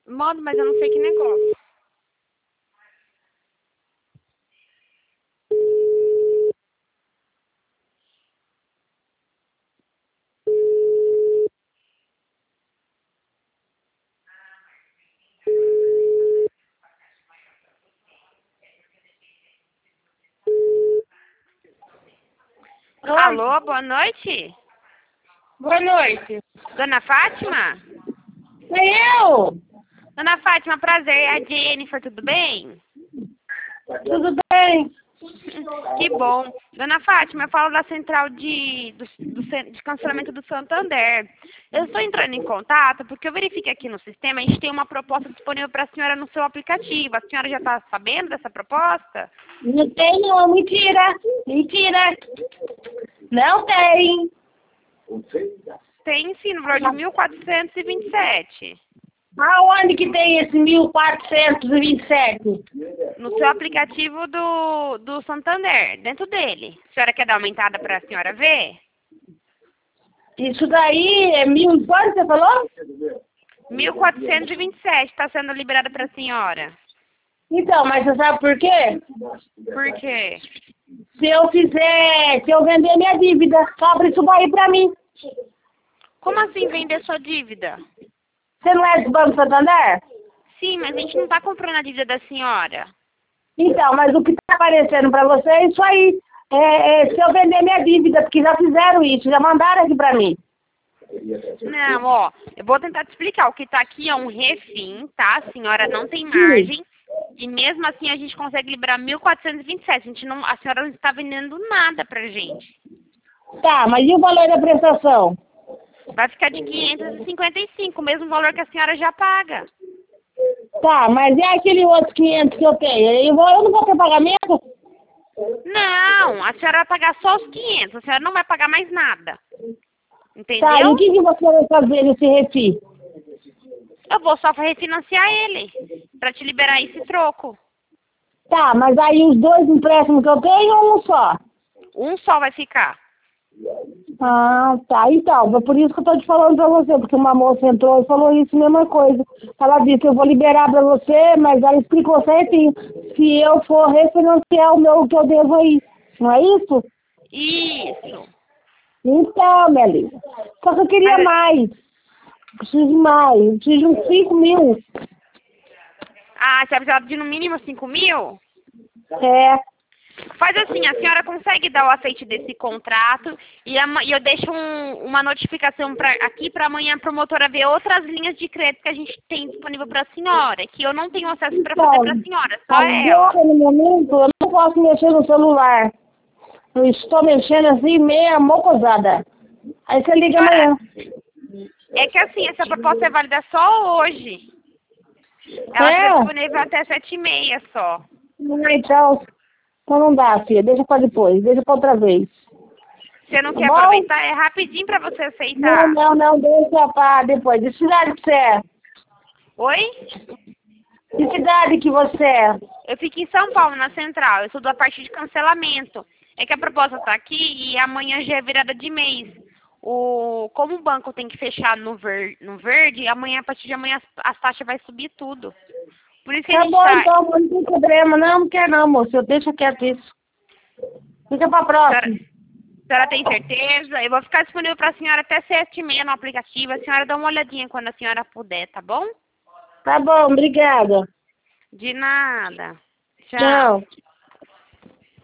Mando, mas eu não sei que negócio. Oi, Alô, boa noite. boa noite. Dona Fátima? Sou eu? Dona Fátima, prazer. É a Jennifer, tudo bem? Tudo bem? Que bom. Dona Fátima, eu falo da central de cancelamento do Santander. Eu estou entrando em contato porque eu verifiquei aqui no sistema, a gente tem uma proposta disponível para a senhora no seu aplicativo. A senhora já está sabendo dessa proposta? Não tem não, mentira. Mentira. Não tem. Tem sim, no valor de 1.427. Aonde que tem esse 1427? No seu aplicativo do Santander, dentro dele. A senhora quer dar uma aumentada para a senhora ver? Isso daí é mil, quanto você falou? 1.427 está sendo liberado para a senhora. Então, mas você sabe por quê? Por quê? Se eu vender minha dívida, sobra isso daí pra mim. Como assim vender sua dívida? Você não é do Banco Santander? Sim, mas a gente não está comprando a dívida da senhora. Então, mas o que tá aparecendo pra você é isso aí. Se eu vender minha dívida, porque já fizeram isso, já mandaram aqui pra mim. Não, ó, eu vou tentar te explicar. O que está aqui é um refim, tá? A senhora não tem margem. E mesmo assim a gente consegue liberar 1.427. A senhora não está vendendo nada pra gente. Tá, mas e o valor da prestação? Vai ficar de 555, o mesmo valor que a senhora já paga. Tá, mas e aquele outro 500 que eu tenho? Eu não vou ter pagamento? Não, a senhora vai pagar só os 500. A senhora não vai pagar mais nada. Tá, e Entendeu? o que você vai fazer nesse refis? Eu vou só refinanciar ele, pra te liberar esse troco. Tá, mas aí os dois empréstimos que eu tenho ou um só? Um só vai ficar. Ah, tá. Então, foi por isso que eu tô te falando pra você, porque uma moça entrou e falou isso, mesma coisa. Ela disse, eu vou liberar pra você, mas ela explicou certinho. Se eu for refinanciar o que eu devo aí. Não é isso? Isso. Então, minha linda. Só que eu queria Mas, mais. Preciso de mais. Eu preciso de uns 5 mil. você vai precisar de no mínimo 5.000? É. Faz assim, a senhora consegue dar o aceite desse contrato e eu deixo uma notificação aqui para amanhã a promotora ver outras linhas de crédito que a gente tem disponível para a senhora, que eu não tenho acesso para fazer para a Então, senhora, só ela. agora, no momento, eu não posso mexer no celular. Eu estou mexendo assim, meia mocosada. Aí você liga Senhora, amanhã. é que assim, essa proposta é válida só hoje. Ela fica É? disponível até 7h30 só. Então, então não dá, filha. Deixa pra depois. Deixa pra outra vez. Você não Tá quer bom? aproveitar? É rapidinho para você Não, aceitar. não, não. Deixa pra depois. De cidade que você é? Oi? De cidade que você é? Eu fico em São Paulo, na Central. Eu sou da parte de cancelamento. É que a proposta está aqui e amanhã já é virada de mês. Como o banco tem que fechar no verde, amanhã, a partir de amanhã, as taxas vai subir tudo. Por isso que a Tá gente bom, está... então. Não tem problema. Não, não quer não, moço. Eu deixo quieto isso. Fica pra próxima. A senhora tem certeza? Eu vou ficar disponível para a senhora até 7h30 no aplicativo. A senhora dá uma olhadinha quando a senhora puder, tá bom? Tá bom, obrigada. De nada. Tchau. Tchau.